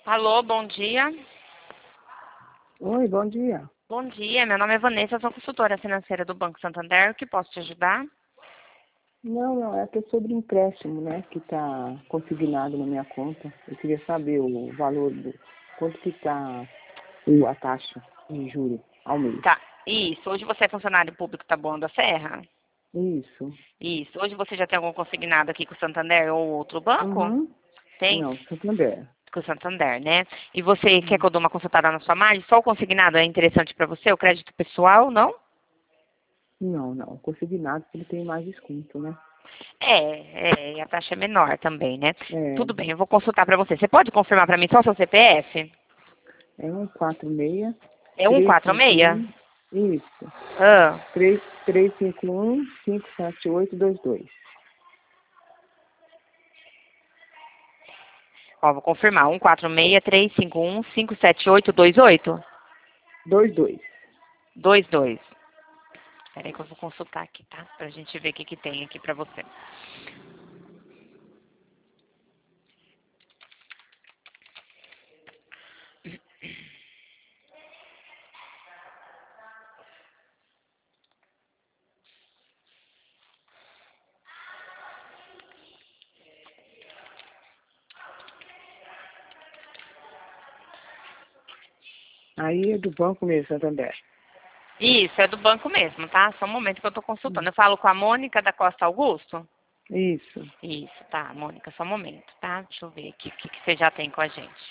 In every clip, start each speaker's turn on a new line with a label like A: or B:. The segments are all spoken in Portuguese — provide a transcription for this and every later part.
A: Alô, bom dia.
B: Oi, bom dia.
A: Bom dia, meu nome é Vanessa, eu sou consultora financeira do Banco Santander. O que posso te ajudar?
B: Não, é que é sobre empréstimo, né, que está consignado na minha conta. Eu queria saber o valor quanto que está a taxa de juros ao mês.
A: Tá, isso. Hoje você é funcionário público Taboão da Serra?
B: Isso.
A: Isso. Hoje você já tem algum consignado aqui com o Santander ou outro banco?
B: Uhum.
A: Tem?
B: Não, Santander.
A: Com o Santander, né? E você quer que
B: Uhum.
A: eu dou uma consultada na sua margem? Só o consignado é interessante para você? O crédito pessoal, não?
B: Não. Consignado ele tem mais desconto, né?
A: E a taxa é menor também, né?
B: É,
A: Tudo bem, eu vou consultar para você. Você pode confirmar para mim só o seu CPF?
B: é 146
A: É 146?
B: 351. Isso.
A: Ah.
B: 351 57822.
A: Ó, vou confirmar. 146-351-57828?
B: 22.
A: 22. Espera aí que eu vou consultar aqui, tá? Pra gente ver o que que tem aqui pra você.
B: Aí é do banco mesmo, Santander.
A: Isso, é do banco mesmo, tá? Só um momento que eu tô consultando. Eu falo com a Mônica da Costa Augusto?
B: Isso.
A: Isso, tá, Mônica, só um momento, tá? Deixa eu ver aqui o que que você já tem com a gente.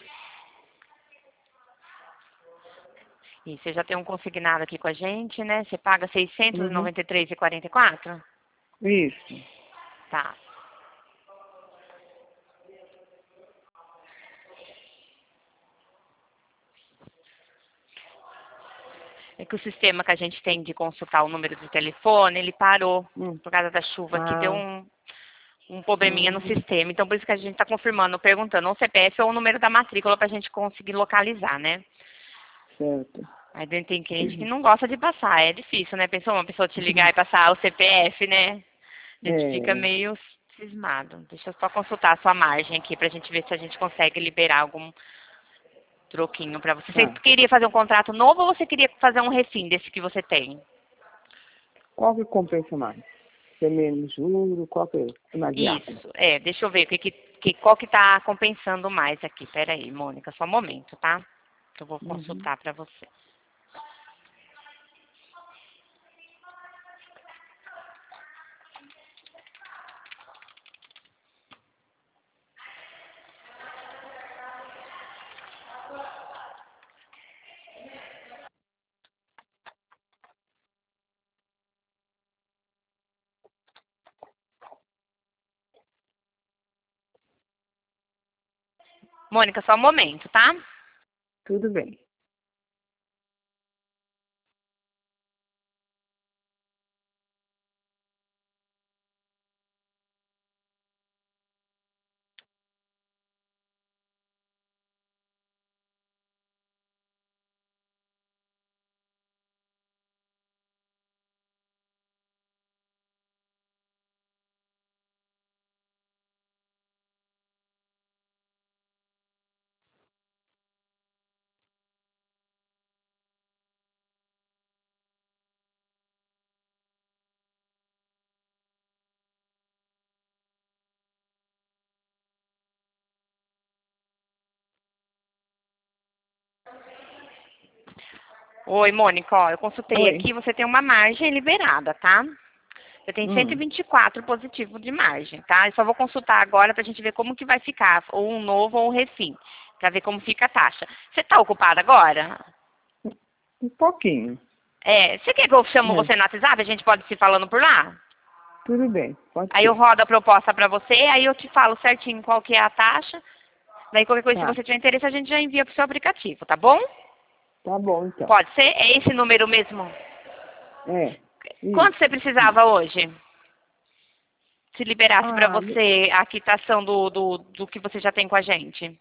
A: E você já tem um consignado aqui com a gente, né? Você paga
B: Uhum.
A: 693,44?
B: Isso.
A: Tá. É que o sistema que a gente tem de consultar o número de telefone, ele parou
B: Hum.
A: por causa da chuva aqui, deu
B: Ah,
A: um probleminha no
B: uhum.
A: sistema. Então, por isso que a gente está confirmando, perguntando o CPF ou o número da matrícula para a gente conseguir localizar, né?
B: Certo.
A: Aí tem cliente que não gosta de passar, é difícil, né? Pensou uma pessoa te ligar e passar o CPF, né? A gente fica
B: É,
A: meio cismado. Deixa eu só consultar a sua margem aqui para a gente ver se a gente consegue liberar algum troquinho para você. Você
B: tá.
A: queria fazer um contrato novo ou você queria fazer um refim desse que você tem?
B: Qual que compensa mais? Se é menos juro, qual que é mais viável?
A: Isso, deixa eu ver qual que tá compensando mais aqui. Pera aí, Mônica, só um momento, tá? Que eu vou
B: Uhum.
A: consultar para você. Mônica, só um momento, tá?
B: Tudo bem.
A: Oi, Mônica, ó, eu consultei
B: Oi.
A: aqui, você tem uma margem liberada, tá? Você tem
B: Hum.
A: 124 positivo de margem, tá? Eu só vou consultar agora pra gente ver como que vai ficar, ou um novo ou um refim, pra ver como fica a taxa. Você tá ocupada agora?
B: Um pouquinho.
A: Você quer que eu chamo
B: É,
A: você no WhatsApp? A gente pode se falando por lá?
B: tudo bem, pode
A: Aí eu
B: ser.
A: rodo a proposta pra você, aí eu te falo certinho qual que é a taxa. Daí qualquer coisa, se
B: Tá.
A: você tiver interesse, a gente já envia pro seu aplicativo, tá bom?
B: Tá bom, então.
A: Pode ser? É esse número mesmo?
B: É,
A: Quanto você
B: isso.
A: precisava hoje? Se liberasse pra
B: Ah,
A: você a quitação do que você já tem com a gente?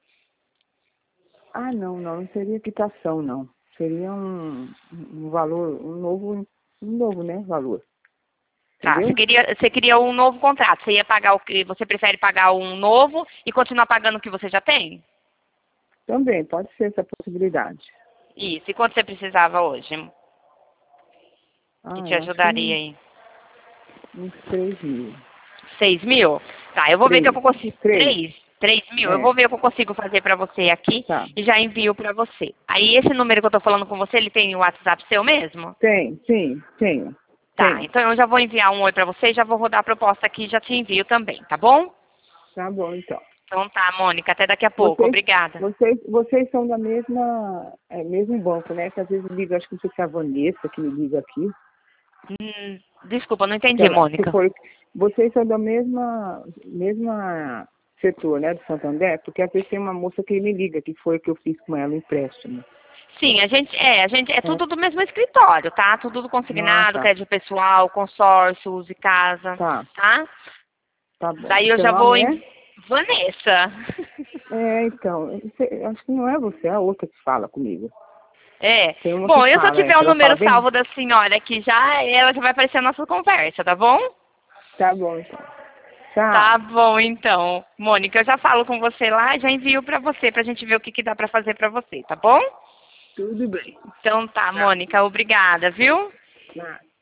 B: não seria quitação, não. Seria um valor, um novo, né, valor.
A: Tá,
B: Entendeu?
A: você queria um novo contrato. Você ia pagar o que? Você prefere pagar um novo e continuar pagando o que você já tem?
B: Também, pode ser essa possibilidade.
A: Isso. E quanto você precisava hoje? Que te
B: Eu acho
A: ajudaria aí?
B: uns 3.000.
A: 6.000? Tá, eu vou ver o que eu consigo.
B: 3.
A: 3.000? Eu
B: É,
A: vou ver o que eu consigo fazer pra você aqui
B: tá.
A: e já envio pra você. Aí esse número que eu tô falando com você, ele tem o WhatsApp seu mesmo?
B: Tem, sim, tenho.
A: Tá,
B: Tem.
A: então eu já vou enviar um oi pra você e já vou rodar a proposta aqui e já te envio também, tá bom?
B: Tá bom, então.
A: Então tá, Mônica, até daqui a pouco.
B: Vocês,
A: Obrigada.
B: vocês são da mesmo banco, né? Que às vezes liga, acho que não sei se é a Vanessa que me liga aqui.
A: Desculpa, não entendi,
B: Que
A: Mônica.
B: foi, vocês são da mesma setor, né, do Santander? Porque às vezes tem uma moça que me liga, que foi que eu fiz com ela o empréstimo.
A: Sim, a gente é tudo do mesmo escritório, tá? Tudo do
B: Ah,
A: consignado,
B: tá.
A: crédito pessoal, consórcio, uso e casa,
B: Tá,
A: tá?
B: tá bom.
A: Daí eu
B: Seu
A: já
B: nome
A: vou
B: é?
A: Vanessa.
B: Então, acho que não é você, é a outra que fala comigo.
A: É.
B: Tem uma que
A: Bom, eu se eu
B: fala,
A: tiver o
B: ela fala
A: número
B: bem?
A: salvo da senhora aqui já, ela já vai aparecer a nossa conversa, tá bom?
B: Tá bom, então. Tchau.
A: Tá bom, então. Mônica, eu já falo com você lá, já envio pra você, pra gente ver o que que dá pra fazer pra você, tá bom?
B: Tudo bem.
A: Então tá, Mônica, obrigada, viu?
B: Tchau.